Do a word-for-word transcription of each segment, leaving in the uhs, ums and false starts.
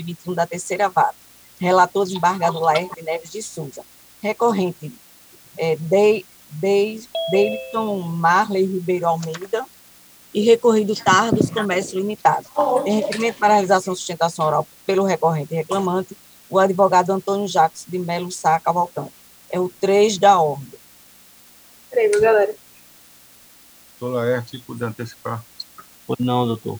vinte e um da terceira vara. Relator, desembargador Laerte Neves de Souza. Recorrente, é, de, de, Davidson Marley Ribeiro Almeida. E recorrido Tardos Comércio Limitado. Em requerimento para realização de sustentação oral pelo recorrente e reclamante, o advogado Antônio Jacques de Melo Sá Cavalcante. É o três da ordem. Peraí, galera. Doutor Laerte, pode antecipar? Não, doutor.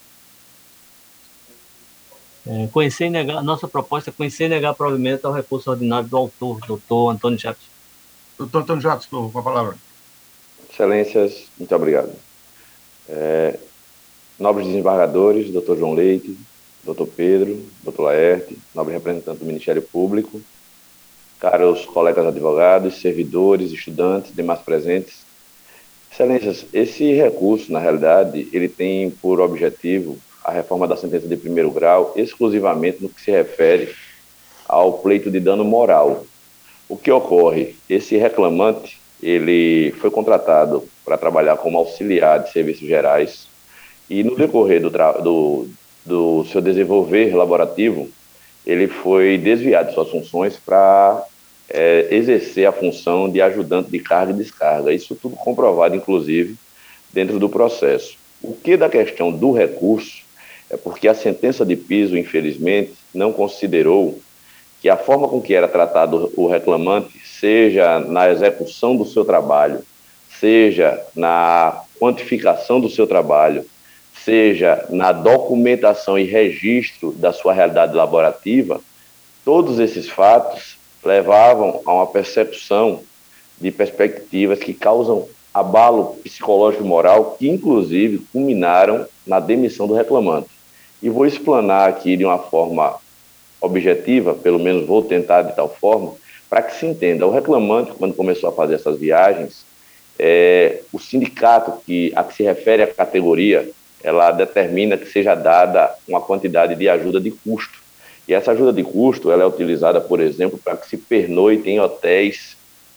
É, conhecer e negar, nossa proposta é conhecer e negar provimento ao recurso ordinário do autor, doutor Antônio Jacques. Doutor Antônio Jacques, com a palavra. Excelências, muito obrigado. É, nobres desembargadores, doutor João Leite, doutor Pedro, doutor Laerte, nobre representante do Ministério Público, caros colegas advogados, servidores, estudantes, demais presentes. Excelências, esse recurso, na realidade, ele tem por objetivo a reforma da sentença de primeiro grau exclusivamente no que se refere ao pleito de dano moral. O que ocorre? Esse reclamante, ele foi contratado para trabalhar como auxiliar de serviços gerais e no decorrer do, do, do seu desenvolver laborativo, ele foi desviado de suas funções para é, exercer a função de ajudante de carga e descarga. Isso tudo comprovado, inclusive, dentro do processo. O que da questão do recurso é porque a sentença de piso, infelizmente, não considerou que a forma com que era tratado o reclamante, seja na execução do seu trabalho, seja na quantificação do seu trabalho, seja na documentação e registro da sua realidade laborativa, todos esses fatos levavam a uma percepção de perspectivas que causam abalo psicológico e moral, que inclusive culminaram na demissão do reclamante. E vou explanar aqui de uma forma objetiva, pelo menos vou tentar de tal forma, para que se entenda. O reclamante, quando começou a fazer essas viagens, é, o sindicato que, a que se refere a categoria, ela determina que seja dada uma quantidade de ajuda de custo. E essa ajuda de custo ela é utilizada, por exemplo, para que se pernoite em hotéis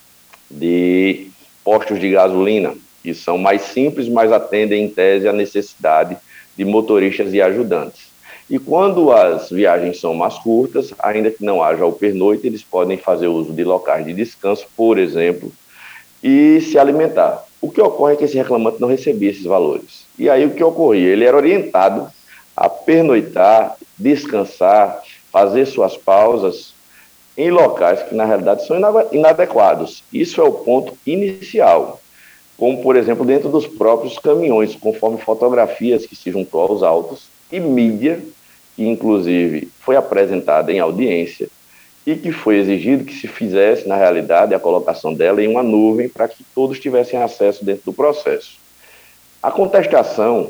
de postos de gasolina, que são mais simples, mas atendem, em tese, a necessidade de motoristas e ajudantes. E quando as viagens são mais curtas, ainda que não haja o pernoite, eles podem fazer uso de locais de descanso, por exemplo, e se alimentar. O que ocorre é que esse reclamante não recebia esses valores. E aí o que ocorria? Ele era orientado a pernoitar, descansar, fazer suas pausas em locais que, na realidade, são inadequados. Isso é o ponto inicial, como, por exemplo, dentro dos próprios caminhões, conforme fotografias que se juntou aos autos e mídia, que, inclusive, foi apresentada em audiência e que foi exigido que se fizesse, na realidade, a colocação dela em uma nuvem para que todos tivessem acesso dentro do processo. A contestação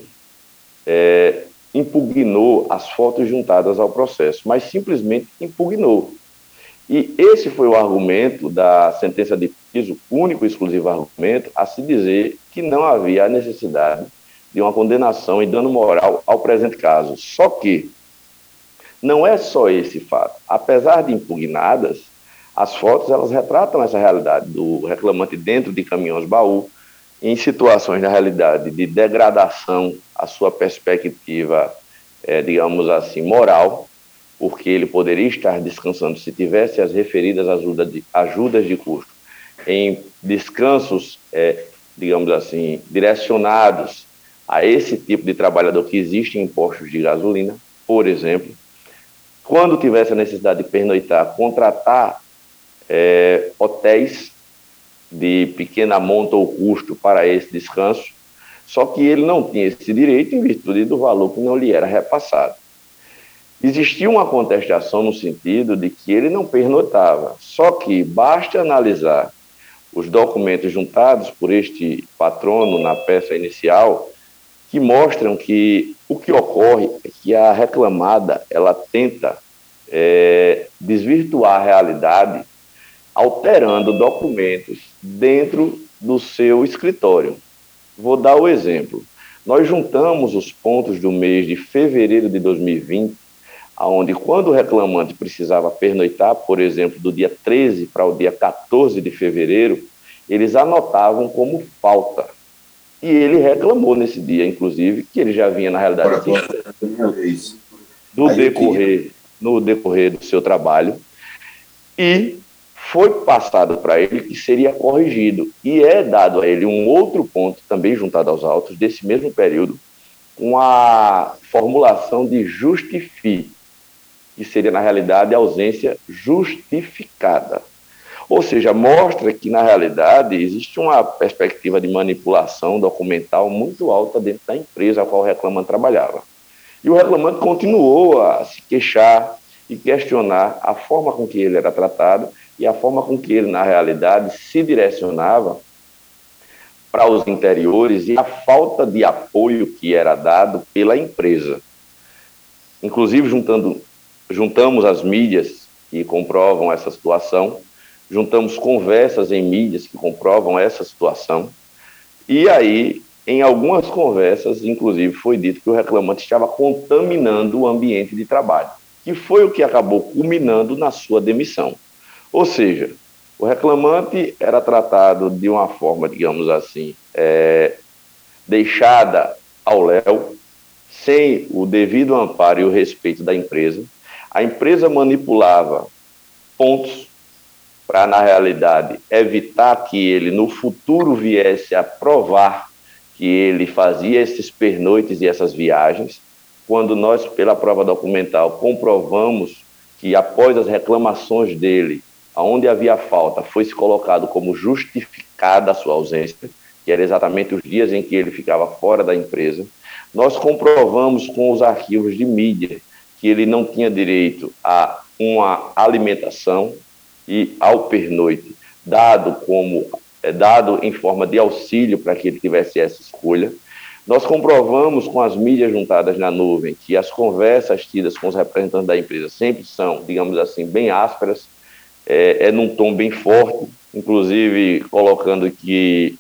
é, impugnou as fotos juntadas ao processo, mas simplesmente impugnou. E esse foi o argumento da sentença de piso, único e exclusivo argumento, a se dizer que não havia a necessidade de uma condenação e dano moral ao presente caso. Só que não é só esse fato. Apesar de impugnadas, as fotos elas retratam essa realidade do reclamante dentro de caminhões-baú, em situações, na realidade, de degradação à sua perspectiva, é, digamos assim, moral, porque ele poderia estar descansando se tivesse as referidas ajuda de, ajudas de custo em descansos, é, digamos assim, direcionados a esse tipo de trabalhador que existe em postos de gasolina, por exemplo. Quando tivesse a necessidade de pernoitar, contratar é, hotéis de pequena monta ou custo para esse descanso, só que ele não tinha esse direito em virtude do valor que não lhe era repassado. Existia uma contestação no sentido de que ele não pernoitava, só que basta analisar os documentos juntados por este patrono na peça inicial, que mostram que o que ocorre é que a reclamada ela tenta é, desvirtuar a realidade alterando documentos dentro do seu escritório. Vou dar o exemplo. Nós juntamos os pontos do mês de fevereiro de dois mil e vinte, onde quando o reclamante precisava pernoitar, por exemplo, do dia treze para o dia quatorze de fevereiro, eles anotavam como falta. E ele reclamou nesse dia, inclusive, que ele já vinha, na realidade, do decorrer no decorrer do seu trabalho, e foi passado para ele que seria corrigido, e é dado a ele um outro ponto, também juntado aos autos, desse mesmo período, com a formulação de justifique, que seria, na realidade, a ausência justificada. Ou seja, mostra que, na realidade, existe uma perspectiva de manipulação documental muito alta dentro da empresa a qual o reclamante trabalhava. E o reclamante continuou a se queixar e questionar a forma com que ele era tratado e a forma com que ele, na realidade, se direcionava para os interiores e a falta de apoio que era dado pela empresa. Inclusive, juntando, juntamos as mídias que comprovam essa situação, juntamos conversas em mídias que comprovam essa situação, e aí, em algumas conversas, inclusive, foi dito que o reclamante estava contaminando o ambiente de trabalho, que foi o que acabou culminando na sua demissão. Ou seja, o reclamante era tratado de uma forma, digamos assim, é, deixada ao léu, sem o devido amparo e o respeito da empresa. A empresa manipulava pontos para, na realidade, evitar que ele, no futuro, viesse a provar que ele fazia esses pernoites e essas viagens, quando nós, pela prova documental, comprovamos que, após as reclamações dele, onde havia falta, foi-se colocado como justificada a sua ausência, que era exatamente os dias em que ele ficava fora da empresa. Nós comprovamos com os arquivos de mídia que ele não tinha direito a uma alimentação e ao pernoite, dado, como, dado em forma de auxílio para que ele tivesse essa escolha. Nós comprovamos com as mídias juntadas na nuvem que as conversas tidas com os representantes da empresa sempre são, digamos assim, bem ásperas, é, é num tom bem forte, inclusive colocando que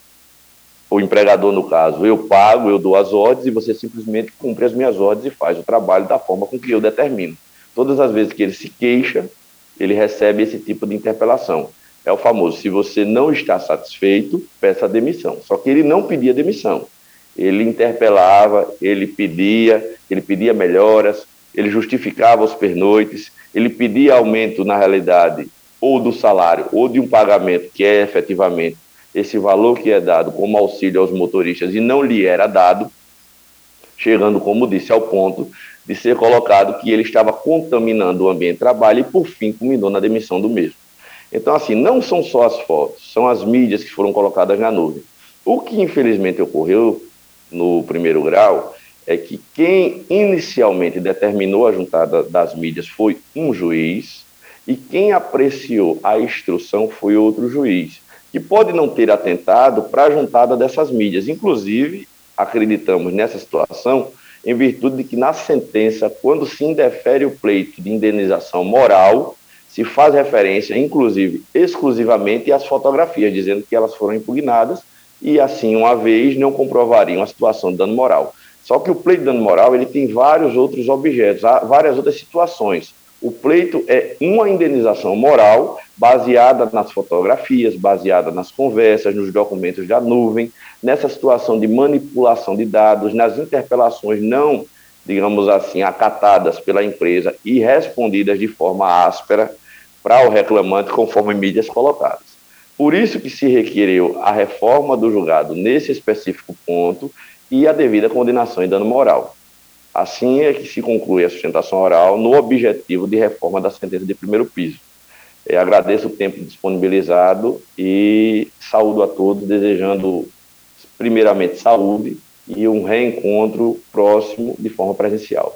o empregador, no caso, eu pago, eu dou as ordens e você simplesmente cumpre as minhas ordens e faz o trabalho da forma com que eu determino. Todas as vezes que ele se queixa, ele recebe esse tipo de interpelação. É o famoso, se você não está satisfeito, peça demissão. Só que ele não pedia demissão. Ele interpelava, ele pedia, ele pedia melhoras, ele justificava os pernoites, ele pedia aumento, na realidade, ou do salário, ou de um pagamento, que é efetivamente esse valor que é dado como auxílio aos motoristas e não lhe era dado, chegando, como disse, ao ponto de ser colocado que ele estava contaminando o ambiente de trabalho e, por fim, culminou na demissão do mesmo. Então, assim, não são só as fotos, são as mídias que foram colocadas na nuvem. O que, infelizmente, ocorreu no primeiro grau é que quem inicialmente determinou a juntada das mídias foi um juiz e quem apreciou a instrução foi outro juiz, que pode não ter atentado para a juntada dessas mídias. Inclusive, acreditamos nessa situação em virtude de que na sentença, quando se indefere o pleito de indenização moral, se faz referência, inclusive, exclusivamente às fotografias, dizendo que elas foram impugnadas e, assim, uma vez, não comprovariam a situação de dano moral. Só que o pleito de dano moral ele tem vários outros objetos, várias outras situações. O pleito é uma indenização moral baseada nas fotografias, baseada nas conversas, nos documentos da nuvem, nessa situação de manipulação de dados, nas interpelações não, digamos assim, acatadas pela empresa e respondidas de forma áspera para o reclamante, conforme mídias colocadas. Por isso que se requeriu a reforma do julgado nesse específico ponto e a devida condenação em dano moral. Assim é que se conclui a sustentação oral no objetivo de reforma da sentença de primeiro piso. Eu agradeço o tempo disponibilizado e saúdo a todos, desejando primeiramente saúde e um reencontro próximo de forma presencial.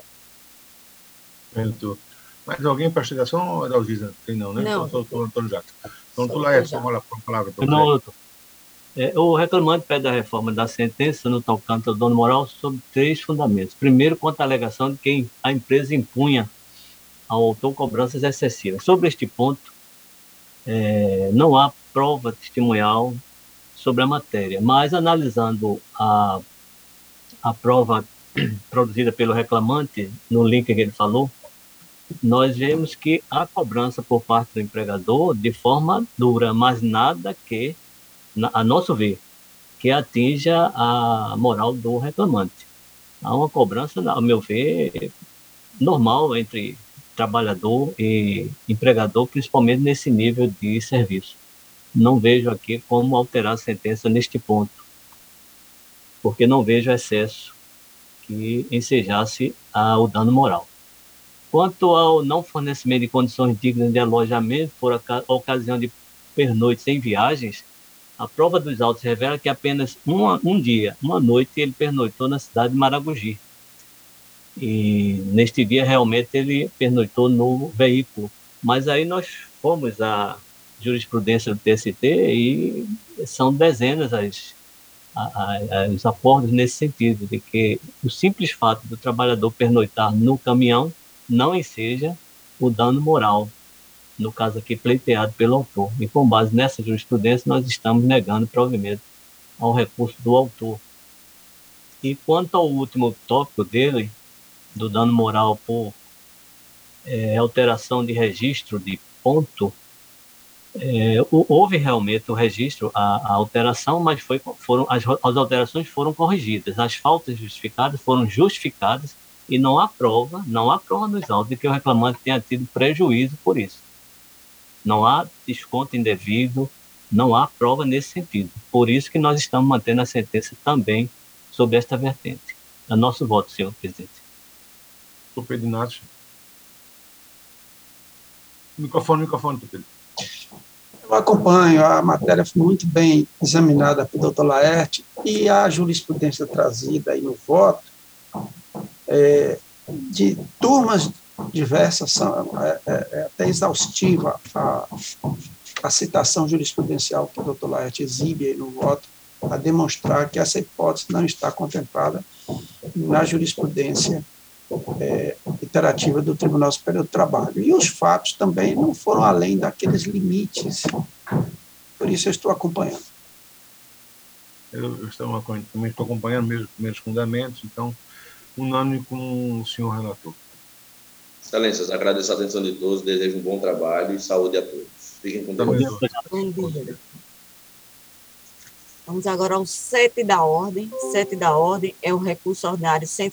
Muito. Mais alguém para a investigação, Adalgisa? Tem não, né? Não. Então, doutor Antônio Jacques. Então, Só tu lá é, já. toma a palavra. Então, Não, doutor. É, o reclamante pede a reforma da sentença no tocante ao dano moral sob três fundamentos. Primeiro, quanto à alegação de que a empresa impunha ao autor cobranças excessivas. Sobre este ponto, é, não há prova testemunhal sobre a matéria, mas analisando a, a prova produzida pelo reclamante, no link que ele falou, nós vemos que há cobrança por parte do empregador de forma dura, mas nada que, a nosso ver, que atinja a moral do reclamante. Há uma cobrança, ao meu ver, normal entre trabalhador e empregador, principalmente nesse nível de serviço. Não vejo aqui como alterar a sentença neste ponto, porque não vejo excesso que ensejasse o dano moral. Quanto ao não fornecimento de condições dignas de alojamento por ocasião de pernoites em viagens, a prova dos autos revela que apenas uma, um dia, uma noite, ele pernoitou na cidade de Maragogi. E neste dia, realmente, ele pernoitou no veículo. Mas aí nós fomos à jurisprudência do T S T e são dezenas as, as, os acordos nesse sentido, de que o simples fato do trabalhador pernoitar no caminhão não enseja o dano moral, no caso aqui pleiteado pelo autor. E com base nessa jurisprudência, nós estamos negando provimento ao recurso do autor. E quanto ao último tópico dele, do dano moral por é, alteração de registro de ponto, é, houve realmente o registro, a, a alteração, mas foi, foram, as, as alterações foram corrigidas, as faltas justificadas foram justificadas e não há prova, não há prova nos autos de que o reclamante tenha tido prejuízo por isso. Não há desconto indevido, não há prova nesse sentido. Por isso que nós estamos mantendo a sentença também sobre esta vertente. É nosso voto, senhor presidente. Doutor Pedro Inácio. Microfone, microfone, doutor Pedro. Eu acompanho, a matéria foi muito bem examinada pelo doutor Laerte e a jurisprudência trazida aí no voto, é, de turmas diversas, são, é, é até exaustiva a, a citação jurisprudencial que o doutor Laerte exibe aí no voto, a demonstrar que essa hipótese não está contemplada na jurisprudência é, iterativa do Tribunal Superior do Trabalho. E os fatos também não foram além daqueles limites. Por isso eu estou acompanhando. Eu, eu estou, também estou acompanhando mesmo os primeiros fundamentos, então, unânime com o senhor relator. Excelências, agradeço a atenção de todos, desejo um bom trabalho e saúde a todos. Fiquem com Deus. Bom dia. Vamos agora ao sete da ordem. sete da ordem é o recurso ordinário cento